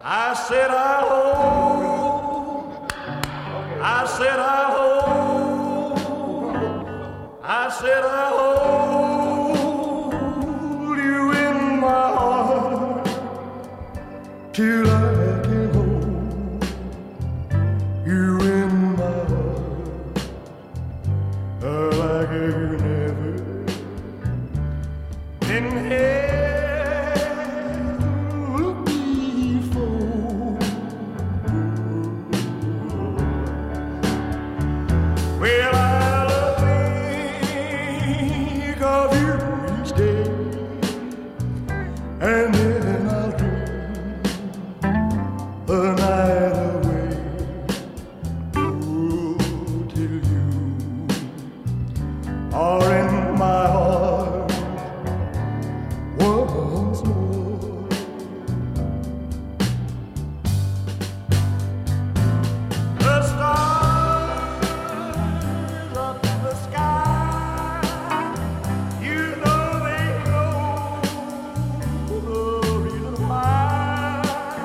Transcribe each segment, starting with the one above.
I said I'll hold, I said I'll hold, I said I'll hold you in my heart till I can hold you in my heart like you never been here. Well, I'll think of you each day, and then I'll dream the night away. Oh, till you are in my heart once more. The stars up in the sky, you know they know the reason why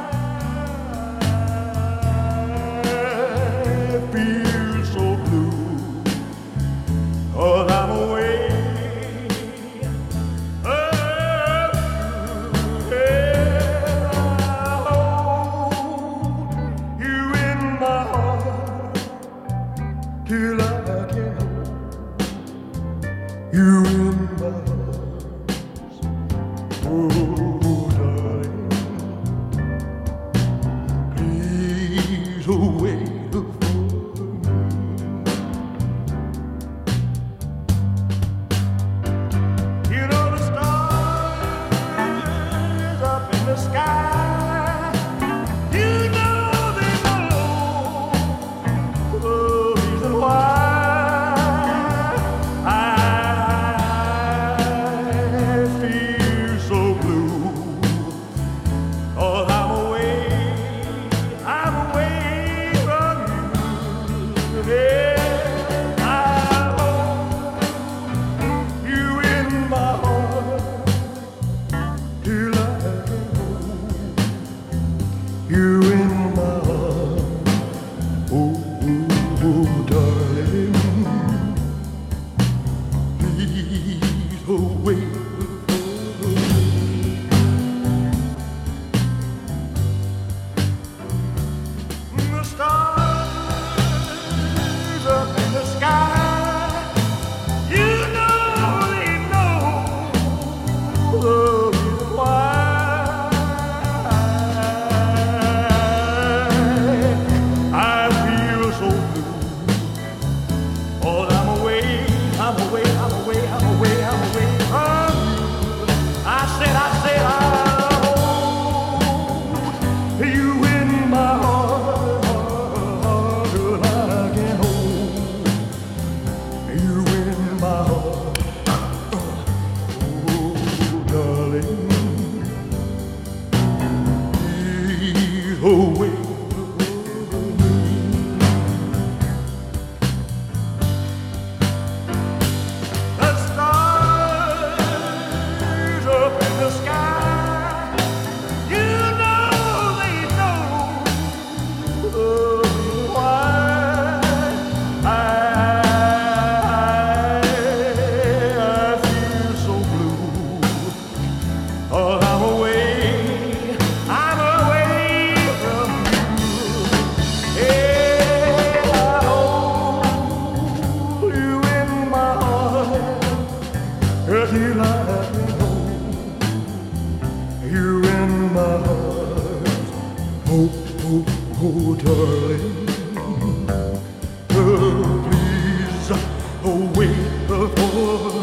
I feel so blue, 'cause I'm away. Till I can hold you in my arms, oh darling, please wait for me. You know the stars up in the sky, you know they know the reason why I feel so blue, 'cause I'm away from you. Yeah, I hold you in my heart till I can hold you in my heart. Oh, darling, please wait for me. The stars up in the sky, you know they know the reason why I feel so blue. Oh, I'm away from you. I said I'll hold you in my heart till I can hold you in my heart. Oh, darling, please wait for me. The stars up in the sky, you know they know the reason why I feel so blue, 'cause I'm away from you. Yeah, I hold you in my heart till I can hold you in my heart. Oh, darling, please wait for